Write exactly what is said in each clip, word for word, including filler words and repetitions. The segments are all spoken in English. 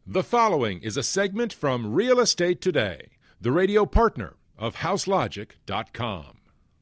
The following is a segment from Real Estate Today, the radio partner of house logic dot com.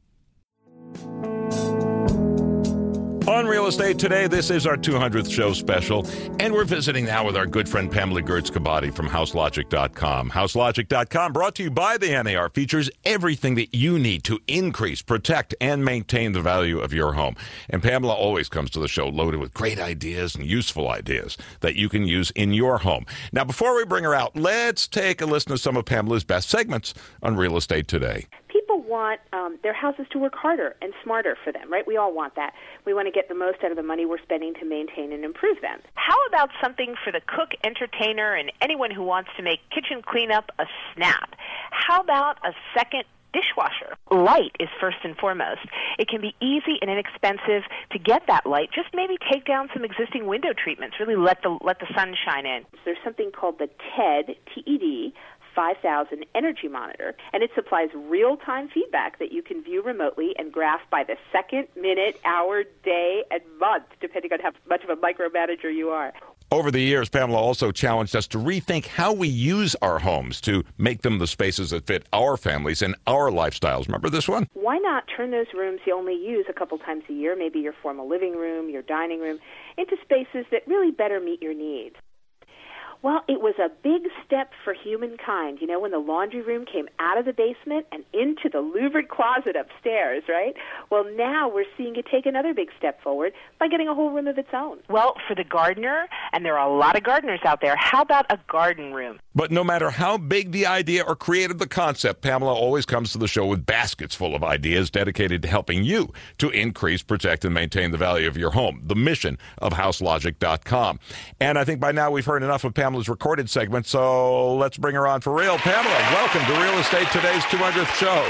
On Real Estate Today, this is our two hundredth show special, and we're visiting now with our good friend Pamela Gertz-Kabati from house logic dot com. house logic dot com, brought to you by the N A R, features everything that you need to increase, protect, and maintain the value of your home. And Pamela always comes to the show loaded with great ideas and useful ideas that you can use in your home. Now, before we bring her out, let's take a listen to some of Pamela's best segments on Real Estate Today. People want um, their houses to work harder and smarter for them, right? We all want that. We want to get the most out of the money we're spending to maintain and improve them. How about something for the cook, entertainer, and anyone who wants to make kitchen cleanup a snap? How about a second dishwasher? Light is first and foremost. It can be easy and inexpensive to get that light. Just maybe take down some existing window treatments. Really let the let the sun shine in. There's something called the TED, T E D, five thousand Energy Monitor, and it supplies real-time feedback that you can view remotely and graph by the second, minute, hour, day, and month, depending on how much of a micromanager you are. Over the years, Pamela also challenged us to rethink how we use our homes to make them the spaces that fit our families and our lifestyles. Remember this one? Why not turn those rooms you only use a couple times a year, maybe your formal living room, your dining room, into spaces that really better meet your needs? Well, it was a big step for humankind, you know, when the laundry room came out of the basement and into the louvered closet upstairs, right? Well, now we're seeing it take another big step forward by getting a whole room of its own. Well, for the gardener, and there are a lot of gardeners out there, how about a garden room? But no matter how big the idea or creative the concept, Pamela always comes to the show with baskets full of ideas dedicated to helping you to increase, protect, and maintain the value of your home, the mission of house logic dot com. And I think by now we've heard enough of Pamela's recorded segment, so let's bring her on for real. Pamela, welcome to Real Estate Today's two hundredth show.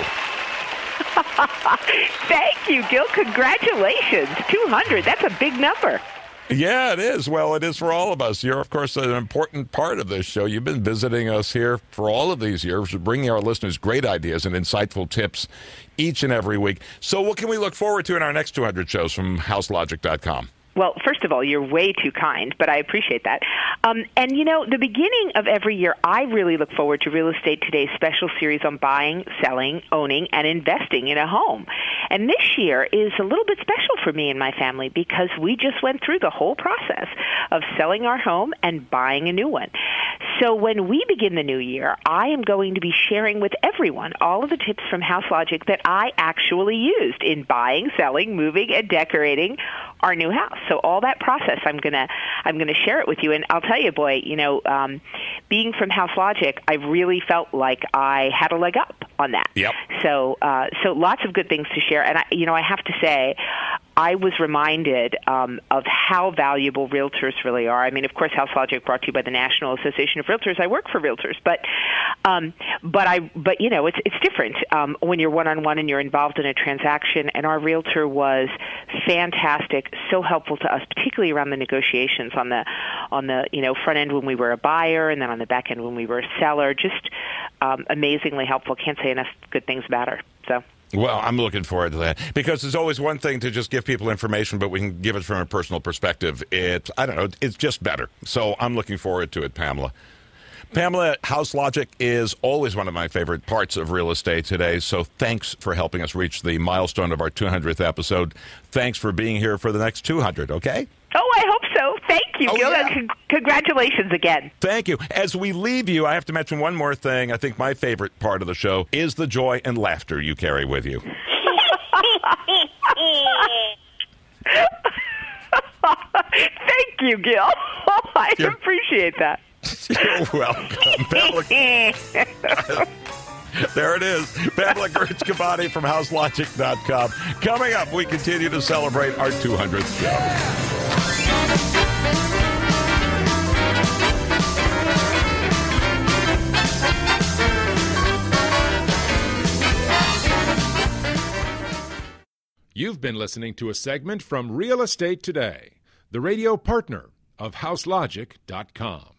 Thank you, Gil. Congratulations. two hundred. That's a big number. Yeah, it is. Well, it is for all of us. You're, of course, an important part of this show. You've been visiting us here for all of these years, bringing our listeners great ideas and insightful tips each and every week. So what can we look forward to in our next two hundred shows from house logic dot com? Well, first of all, you're way too kind, but I appreciate that. Um, and, you know, the beginning of every year, I really look forward to Real Estate Today's special series on buying, selling, owning, and investing in a home. And this year is a little bit special for me and my family because we just went through the whole process of selling our home and buying a new one. So when we begin the new year, I am going to be sharing with everyone all of the tips from House Logic that I actually used in buying, selling, moving, and decorating our new house. So all that process, I'm gonna I'm gonna share it with you. And I'll tell you, boy, you know, um, being from House Logic, I really felt like I had a leg up on that. Yep. So uh, so lots of good things to share. And I, you know, I have to say, I was reminded um, of how valuable realtors really are. I mean, of course, House Logic brought to you by the National Association of Realtors. I work for realtors, but um, but I but you know, it's it's different um, when you're one on one and you're involved in a transaction. And our realtor was fantastic, so helpful to us, particularly around the negotiations on the on the you know front end when we were a buyer, and then on the back end when we were a seller. Just um, amazingly helpful. Can't say enough good things about her. So. Well, I'm looking forward to that because there's always one thing to just give people information, but we can give it from a personal perspective. It's, I don't know, it's just better. So I'm looking forward to it, Pamela. Pamela, House Logic is always one of my favorite parts of Real Estate Today, so thanks for helping us reach the milestone of our two hundredth episode. Thanks for being here for the next two hundred, okay? Oh, I hope so. Thank you, oh, Gil. Yeah. Con- congratulations again. Thank you. As we leave you, I have to mention one more thing. I think my favorite part of the show is the joy and laughter you carry with you. Thank you, Gil. I You're- appreciate that. You're welcome. Pamela. There it is. Pamela Gertz-Kabati from house logic dot com. Coming up, we continue to celebrate our two hundredth show. You've been listening to a segment from Real Estate Today, the radio partner of house logic dot com.